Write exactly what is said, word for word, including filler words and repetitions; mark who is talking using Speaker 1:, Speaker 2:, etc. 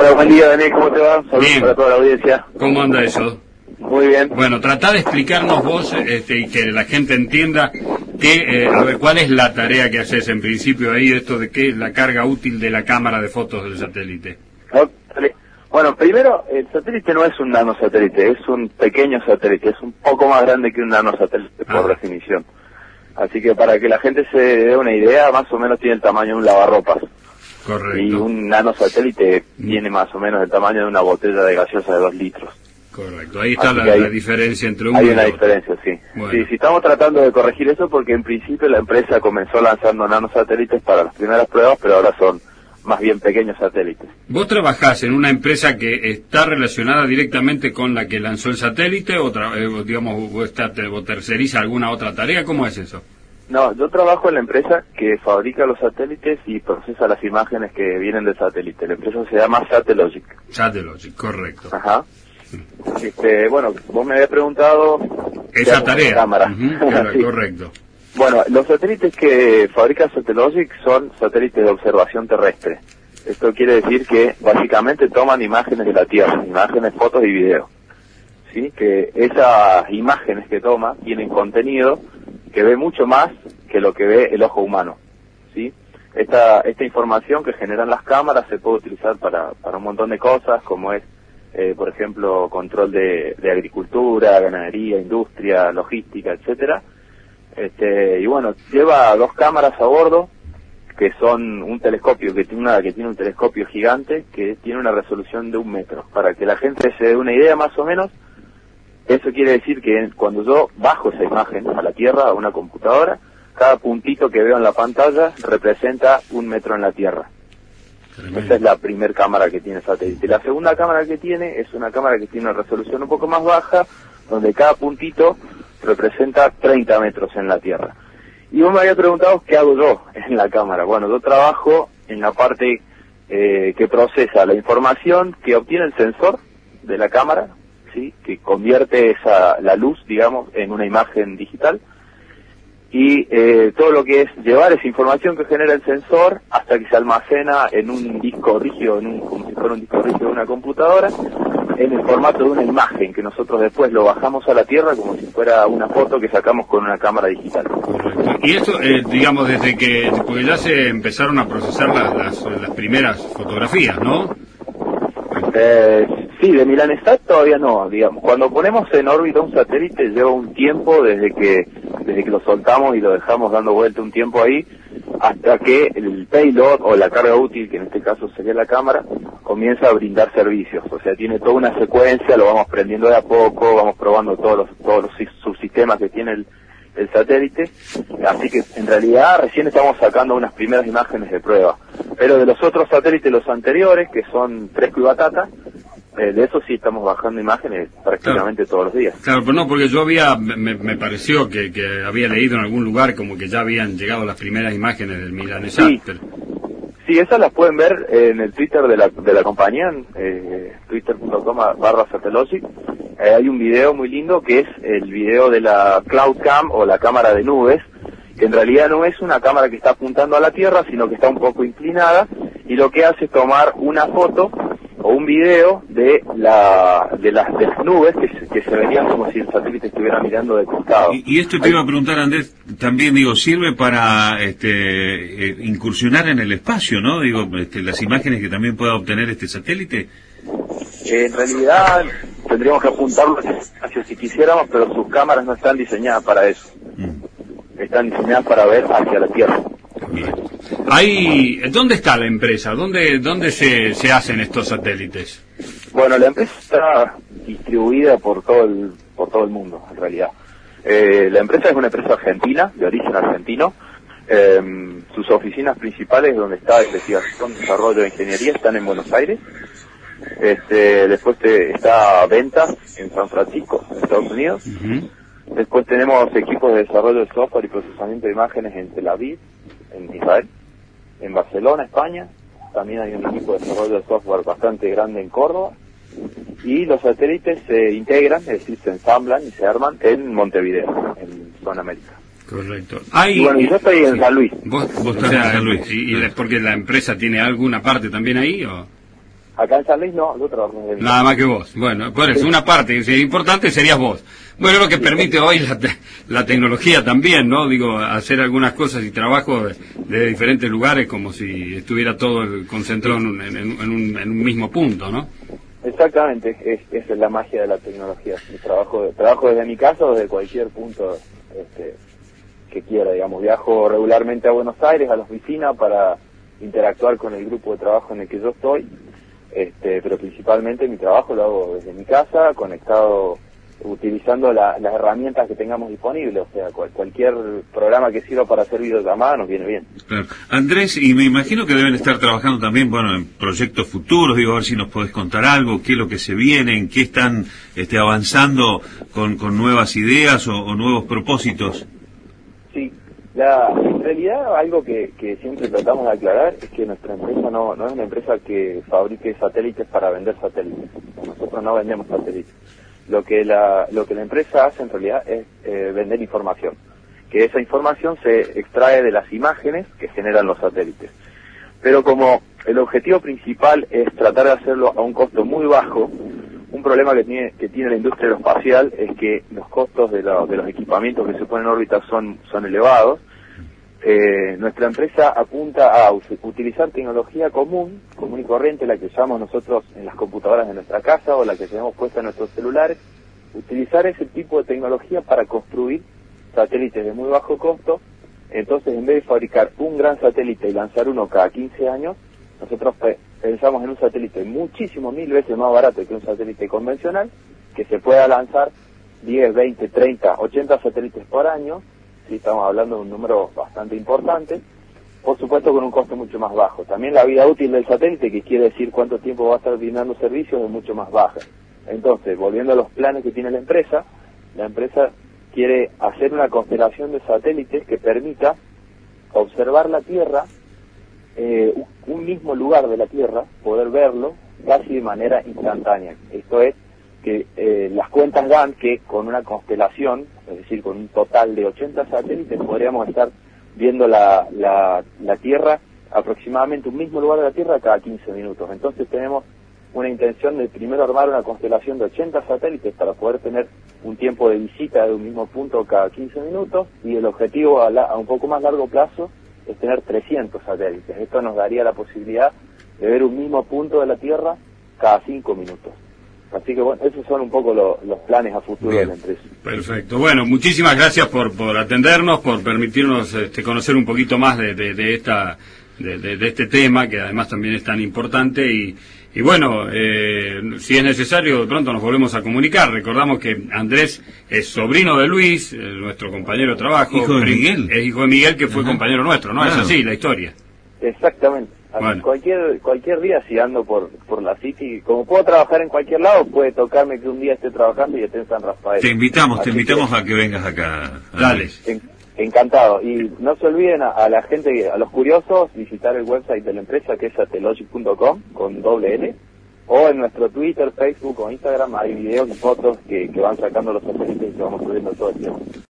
Speaker 1: Hola, buen día, Daniel, ¿cómo te va? Saludos
Speaker 2: Bien.
Speaker 1: para toda la audiencia.
Speaker 2: ¿Cómo anda eso?
Speaker 1: Muy bien.
Speaker 2: Bueno, tratá de explicarnos vos este, y que la gente entienda que, eh, a ver, cuál es la tarea que haces en principio ahí, esto de qué es la carga útil de la cámara de fotos del satélite.
Speaker 1: Bueno, primero, el satélite no es un nanosatélite, es un pequeño satélite, es un poco más grande que un nanosatélite por
Speaker 2: Ah.
Speaker 1: definición. Así que para que la gente se dé una idea, más o menos tiene el tamaño de un lavarropas.
Speaker 2: Correcto.
Speaker 1: Y un nanosatélite
Speaker 2: Mm.
Speaker 1: tiene más o menos el tamaño de una botella de gaseosa de dos litros.
Speaker 2: Correcto. Ahí está
Speaker 1: Así
Speaker 2: la,
Speaker 1: que hay-
Speaker 2: la diferencia entre uno
Speaker 1: Hay
Speaker 2: y
Speaker 1: una
Speaker 2: otro.
Speaker 1: diferencia, sí.
Speaker 2: Bueno.
Speaker 1: Sí, sí, estamos tratando de corregir eso porque en principio la empresa comenzó lanzando nanosatélites para las primeras pruebas, pero ahora son más bien pequeños satélites.
Speaker 2: ¿Vos trabajás en una empresa que está relacionada directamente con la que lanzó el satélite o, tra- eh, o, digamos, vos, está, te- vos terceriza alguna otra tarea? ¿Cómo es eso?
Speaker 1: No, yo trabajo en la empresa que fabrica los satélites y procesa las imágenes que vienen del satélite. La empresa se llama Satellogic.
Speaker 2: Satellogic, correcto.
Speaker 1: Ajá. Este, bueno, vos me habías preguntado... qué
Speaker 2: Esa
Speaker 1: hago con la
Speaker 2: tarea.
Speaker 1: cámara.
Speaker 2: Ujú, claro,
Speaker 1: Sí.
Speaker 2: correcto.
Speaker 1: Bueno, los satélites que fabrica Satellogic son satélites de observación terrestre. Esto quiere decir que básicamente toman imágenes de la Tierra, imágenes, fotos y videos. ¿Sí? Que esas imágenes que toma tienen contenido que ve mucho más que lo que ve el ojo humano. ¿Sí? Esta, esta información que generan las cámaras se puede utilizar para, para un montón de cosas, como es, eh, por ejemplo, control de, de agricultura, ganadería, industria, logística, etcétera. Este, y bueno, lleva dos cámaras a bordo, que son un telescopio, que tiene una que tiene un telescopio gigante, que tiene una resolución de un metro. Para que la gente se dé una idea más o menos, eso quiere decir que cuando yo bajo esa imagen a la Tierra, a una computadora, cada puntito que veo en la pantalla representa un metro en la Tierra.
Speaker 2: Tremendo.
Speaker 1: Esa es la primer cámara que tiene el satélite. La segunda cámara que tiene es una cámara que tiene una resolución un poco más baja, donde cada puntito representa treinta metros en la Tierra. Y vos me habías preguntado qué hago yo en la cámara. Bueno, yo trabajo en la parte eh, que procesa la información que obtiene el sensor de la cámara, ¿sí? Que convierte esa la luz, digamos, en una imagen digital. Y eh, todo lo que es llevar esa información que genera el sensor hasta que se almacena en un disco rígido, en un, como si fuera un disco rígido de una computadora, en el formato de una imagen que nosotros después lo bajamos a la Tierra como si fuera una foto que sacamos con una cámara digital.
Speaker 2: Correcto. Y esto, eh, digamos, desde que, porque ya se empezaron a procesar las, las, las primeras fotografías, ¿no?
Speaker 1: Eh, sí, de Milanesat todavía no, digamos. Cuando ponemos en órbita un satélite lleva un tiempo desde que desde que lo soltamos y lo dejamos dando vuelta un tiempo ahí hasta que el payload o la carga útil, que en este caso sería la cámara, comienza a brindar servicios. O sea, tiene toda una secuencia, lo vamos prendiendo de a poco, vamos probando todos los todos los subsistemas que tiene el, el satélite. Así que en realidad recién estamos sacando unas primeras imágenes de prueba. Pero de los otros satélites, los anteriores, que son Fresco y Batata, eh, de eso sí estamos bajando imágenes prácticamente
Speaker 2: Claro.
Speaker 1: todos los días.
Speaker 2: Claro, pero no, porque yo había, me, me pareció que, que había leído en algún lugar como que ya habían llegado las primeras imágenes del Milanesat.
Speaker 1: Sí.
Speaker 2: pero-
Speaker 1: Sí, esas las pueden ver en el Twitter de la, de la compañía, en eh, twitter punto com barra Satellogic. Eh, hay un video muy lindo que es el video de la Cloud Cam o la cámara de nubes, que en realidad no es una cámara que está apuntando a la Tierra, sino que está un poco inclinada, y lo que hace es tomar una foto o un video de la de las, de las nubes que se, que se verían como si el satélite estuviera mirando de costado.
Speaker 3: Y, y esto te iba a preguntar, Andrés, también digo, sirve para este, eh, incursionar en el espacio, ¿no? Digo, este, las imágenes que también pueda obtener este satélite.
Speaker 1: Eh, en realidad tendríamos que apuntarlo al espacio si quisiéramos, pero sus cámaras no están diseñadas para eso.
Speaker 3: Mm.
Speaker 1: Están diseñadas para ver hacia la Tierra.
Speaker 2: Bien. Ahí, ¿dónde está la empresa? ¿Dónde, dónde se, se hacen estos satélites?
Speaker 1: Bueno, la empresa está distribuida por todo el, por todo el mundo, en realidad. Eh, la empresa es una empresa argentina, de origen argentino. Eh, sus oficinas principales, donde está investigación, desarrollo e ingeniería, están en Buenos Aires. Este, después te, está ventas en San Francisco, en Estados Unidos.
Speaker 2: Ujú.
Speaker 1: Después tenemos equipos de desarrollo de software y procesamiento de imágenes en Tel Aviv, en Israel, en Barcelona, España. También hay un equipo de desarrollo de software bastante grande en Córdoba. Y los satélites se integran, es decir, se ensamblan y se arman en Montevideo, en Sudamérica.
Speaker 2: Correcto. Hay,
Speaker 1: Y bueno, y yo estoy en
Speaker 2: sí.
Speaker 1: San Luis.
Speaker 2: ¿Vos,
Speaker 3: Vos
Speaker 2: o
Speaker 3: estás
Speaker 2: sea,
Speaker 3: en San Luis.
Speaker 2: ¿Y, y es porque la empresa tiene alguna parte también ahí? O?
Speaker 1: Acá en San Luis no, yo trabajo desde mi
Speaker 2: Nada
Speaker 1: casa.
Speaker 2: más que vos. Bueno, por eso, una parte si importante serías vos. Bueno, lo que permite hoy la, te- la tecnología también, ¿no? Digo, hacer algunas cosas y trabajos de, de diferentes lugares como si estuviera todo el- concentrado en un, en, en un, en un mismo punto, ¿no?
Speaker 1: Exactamente, es, esa es la magia de la tecnología. Yo trabajo, trabajo desde mi casa o desde cualquier punto este, que quiera, digamos. Viajo regularmente a Buenos Aires, a la oficina, para interactuar con el grupo de trabajo en el que yo estoy, este, pero principalmente mi trabajo lo hago desde mi casa, conectado, utilizando la, las herramientas que tengamos disponibles, o sea, cual, cualquier programa que sirva para hacer videollamadas nos viene bien.
Speaker 3: Claro. Andrés, y me imagino que deben estar trabajando también, bueno, en proyectos futuros, digo, a ver si nos podés contar algo, qué es lo que se viene, en qué están este, avanzando con, con nuevas ideas o, o nuevos propósitos.
Speaker 1: Sí, la, en realidad algo que, que siempre tratamos de aclarar es que nuestra empresa no, no es una empresa que fabrique satélites para vender satélites. Nosotros no vendemos satélites. Lo que la, lo que la empresa hace en realidad es eh, vender información, que esa información se extrae de las imágenes que generan los satélites. Pero como el objetivo principal es tratar de hacerlo a un costo muy bajo, un problema que tiene, que tiene la industria aeroespacial es que los costos de, la, de los equipamientos que se ponen en órbita son, son elevados. Eh, nuestra empresa apunta a utilizar tecnología común, común y corriente, la que usamos nosotros en las computadoras de nuestra casa o la que tenemos puesta en nuestros celulares, utilizar ese tipo de tecnología para construir satélites de muy bajo costo. Entonces, en vez de fabricar un gran satélite y lanzar uno cada quince años, nosotros pe pensamos en un satélite muchísimo, mil veces más barato que un satélite convencional, que se pueda lanzar diez, veinte, treinta, ochenta satélites por año. Sí, estamos hablando de un número bastante importante, por supuesto con un costo mucho más bajo. También la vida útil del satélite, que quiere decir cuánto tiempo va a estar brindando servicios, es mucho más baja. Entonces, volviendo a los planes que tiene la empresa, la empresa quiere hacer una constelación de satélites que permita observar la Tierra, eh, un mismo lugar de la Tierra, poder verlo casi de manera instantánea. Esto es que eh, las cuentas dan que con una constelación, es decir, con un total de ochenta satélites, podríamos estar viendo la, la, la Tierra, aproximadamente un mismo lugar de la Tierra cada quince minutos. Entonces tenemos una intención de primero armar una constelación de ochenta satélites para poder tener un tiempo de visita de un mismo punto cada quince minutos, y el objetivo a, la, a un poco más largo plazo es tener trescientos satélites. Esto nos daría la posibilidad de ver un mismo punto de la Tierra cada cinco minutos. Así que bueno, esos son un poco lo, los planes a futuro
Speaker 2: Bien,
Speaker 1: de la empresa.
Speaker 2: Perfecto. Bueno, muchísimas gracias por, por atendernos, por permitirnos este, conocer un poquito más de, de, de esta de, de, de este tema, que además también es tan importante. Y, y bueno, eh, si es necesario, de pronto nos volvemos a comunicar. Recordamos que Andrés es sobrino de Luis, eh, nuestro compañero de trabajo.
Speaker 3: Hijo de Miguel.
Speaker 2: Es hijo de Miguel, que fue
Speaker 3: Ajá.
Speaker 2: compañero nuestro, ¿no?
Speaker 3: Claro.
Speaker 2: Es así la historia.
Speaker 1: Exactamente.
Speaker 2: Bueno.
Speaker 1: Cualquier cualquier día, si ando por por la City, como puedo trabajar en cualquier lado, puede tocarme que un día esté trabajando y esté en San Rafael.
Speaker 3: Te invitamos, te
Speaker 1: Así
Speaker 3: invitamos
Speaker 1: que,
Speaker 3: a que vengas acá.
Speaker 2: Dale.
Speaker 3: Andrés.
Speaker 1: en- encantado. Y no se olviden a, a la gente, a los curiosos, visitar el website de la empresa, que es satellogic punto com, con doble L, o en nuestro Twitter, Facebook o Instagram hay videos y fotos que, que van sacando los satélites y que vamos subiendo todo el tiempo.